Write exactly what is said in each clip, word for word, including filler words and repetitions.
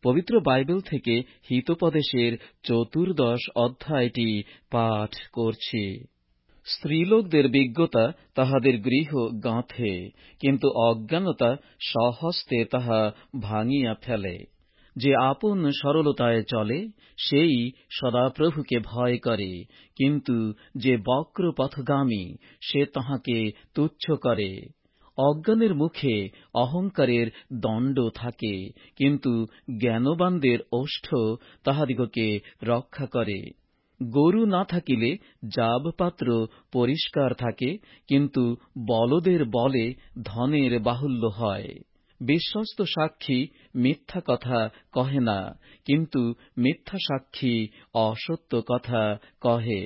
পবিত্র বাইবেল থেকে হিতোপদেশের চতুর্দশ অধ্যায়টি পাঠ করছি। স্ত্রীলোকদের বিজ্ঞতা তাহাদের গৃহ গাঁথে, কিন্তু অজ্ঞানতা স্বহস্তে তাহা ভাঙিয়া ফেলে। যে আপন সরলতায় চলে, সেই সদাপ্রভুকে ভয় করে, কিন্তু যে বক্র পথগামী, সে তাহাকে তুচ্ছ করে। অজ্ঞানের মুখে অহংকারের দণ্ড থাকে, কিন্তু জ্ঞানবানদের ওষ্ঠ তাহাদিগকে রক্ষা করে। গরু না থাকিলে জাব পাত্র পরিষ্কার থাকে, কিন্তু বলদের বলে ধনের বাহুল্য হয়। বিশ্বস্ত সাক্ষী মিথ্যা কথা কহে না, কিন্তু মিথ্যা সাক্ষী অসত্য কথা কহে।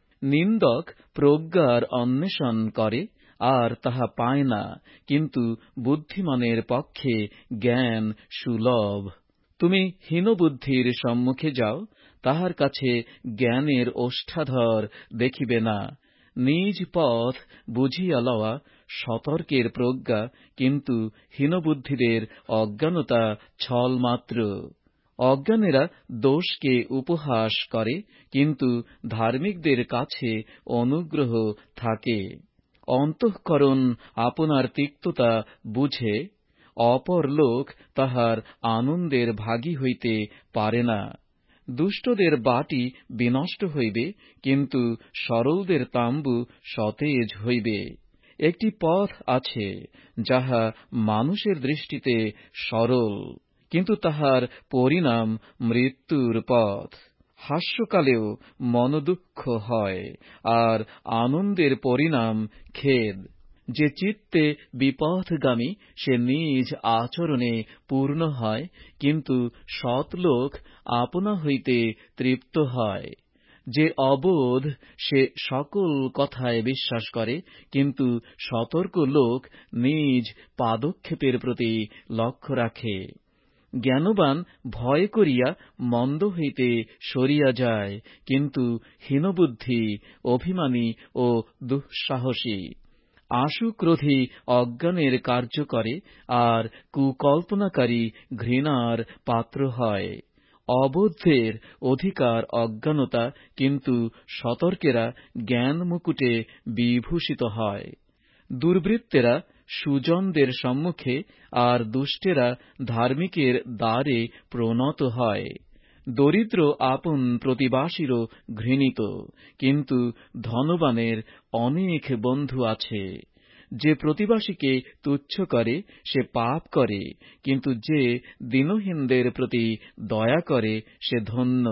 নিন্দক প্রজ্ঞার অন্বেষণ করে, আর তাহা পায় না, কিন্তু বুদ্ধিমানের পক্ষে জ্ঞান সুলভ। তুমি হীনবুদ্ধির সম্মুখে যাও, তাহার কাছে জ্ঞানের ওষ্ঠাধর দেখিবে না। নিজ পথ বুঝিয়া লওয়া সতর্কের প্রজ্ঞা, কিন্তু হীনবুদ্ধিদের অজ্ঞানতা ছলমাত্র। অজ্ঞানেরা দোষকে উপহাস করে, কিন্তু ধার্মিকদের কাছে অনুগ্রহ থাকে। অন্তঃকরণ আপনার তিক্ততা বুঝে, অপর লোক তাহার আনন্দের ভাগী হইতে পারে না। দুষ্টদের বাটি বিনষ্ট হইবে, কিন্তু সরলদের তাম্বু সতেজ হইবে। একটি পথ আছে, যাহা মানুষের দৃষ্টিতে সরল, কিন্তু তাহার পরিণাম মৃত্যুর পথ। হাস্যকালেও মনোদুঃখ হয়, আর আনন্দের পরিণাম খেদ। যে চিত্তে বিপথগামী, সে নিজ আচরণে পূর্ণ হয়, কিন্তু সৎলোক আপনা হইতে তৃপ্ত হয়। যে অবোধ, সে সকল কথায় বিশ্বাস করে, কিন্তু সতর্ক লোক নিজ পাদক্ষেপের প্রতি লক্ষ্য রাখে। জ্ঞানবান ভয় করিয়া মন্দ হইতে সরিয়া যায়, কিন্তু হীনবুদ্ধি অভিমানী ও দুঃসাহসী। আশুক্রোধী অজ্ঞানের কার্য করে, আর কুকল্পনাকারী ঘৃণার পাত্র হয়। অবোধের অধিকার অজ্ঞানতা, কিন্তু সতর্কেরা জ্ঞান মুকুটে বিভূষিত হয়। দুর্বৃত্তেরা সুজনদের সম্মুখে, আর দুষ্টেরা ধার্মিকের দ্বারে প্রণত হয়। দরিদ্র আপন প্রতিবাসীরও ঘৃণিত, কিন্তু ধনবানের অনেক বন্ধু আছে। যে প্রতিবাসীকে তুচ্ছ করে, সে পাপ করে, কিন্তু যে দীনহীনদের প্রতি দয়া করে, সে ধন্য।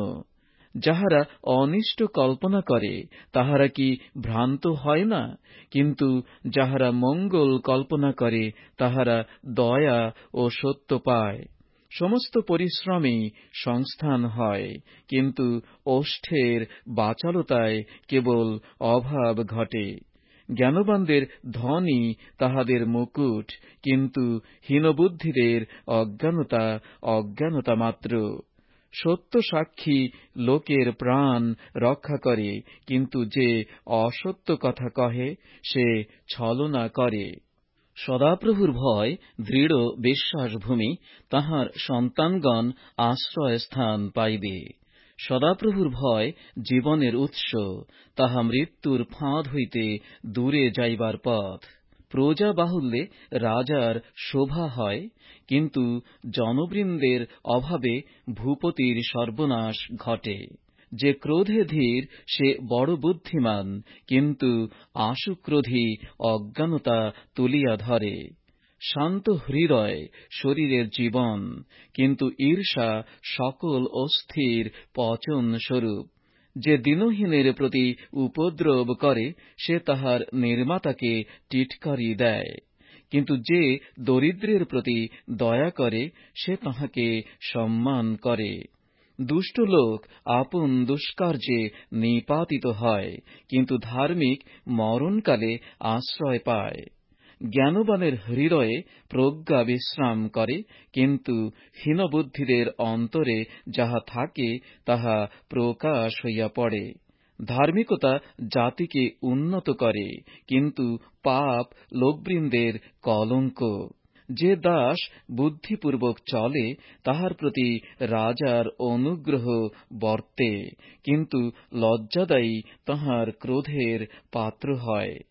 যাহারা অনিষ্ট কল্পনা করে, তাহারা কি ভ্রান্ত হয় না? কিন্তু যাহারা মঙ্গল কল্পনা করে, তাহারা দয়া ও সত্য পায়। সমস্ত পরিশ্রমেই সংস্থান হয়, কিন্তু ওষ্ঠের বাচালতায় কেবল অভাব ঘটে। জ্ঞানবানদের ধনই তাহাদের মুকুট, কিন্তু হীনবুদ্ধিদের অজ্ঞানতা অজ্ঞানতা মাত্র। সত্য সাক্ষী লোকের প্রাণ রক্ষা করে, কিন্তু যে অসত্য কথা কহে, সে ছলনা করে। সদাপ্রভুর ভয় দৃঢ় বিশ্বাসভূমি, তাহার সন্তানগণ আশ্রয়স্থান পাইবে। সদাপ্রভুর ভয় জীবনের উৎস, তাহা মৃত্যুর ফাঁদ হইতে দূরে যাইবার পথ। প্রজা বাহুল্যে রাজার শোভা হয়, কিন্তু জনবৃন্দের অভাবে ভূপতির সর্বনাশ ঘটে। যে ক্রোধে ধীর, সে বড় বুদ্ধিমান, কিন্তু আশুক্রোধী অজ্ঞানতা তুলিয়া ধরে। শান্ত হৃদয় শরীরের জীবন, কিন্তু ঈর্ষা সকল অস্থির পচন স্বরূপ। যে দীনহীনের প্রতি উপদ্রব করে, সে তাহার নির্মাতাকে টিটকারি দেয়, কিন্তু যে দরিদ্রের প্রতি দয়া করে, সে তাহাকে সম্মান করে। দুষ্ট লোক আপন দুষ্কার্যে নিপাতিত হয়, কিন্তু ধার্মিক মরণকালে আশ্রয় পায়। জ্ঞানবানের হৃদয়ে প্রজ্ঞা বিশ্রাম করে, কিন্তু হীনবুদ্ধিদের অন্তরে যাহা থাকে, তাহা প্রকাশ হইয়া পড়ে। ধার্মিকতা জাতিকে উন্নত করে, কিন্তু পাপ লোকবৃন্দের কলঙ্ক। যে দাস বুদ্ধিপূর্বক চলে তাহার প্রতি রাজার অনুগ্রহ বর্তে, কিন্তু লজ্জাদায়ী তাহার ক্রোধের পাত্র হয়।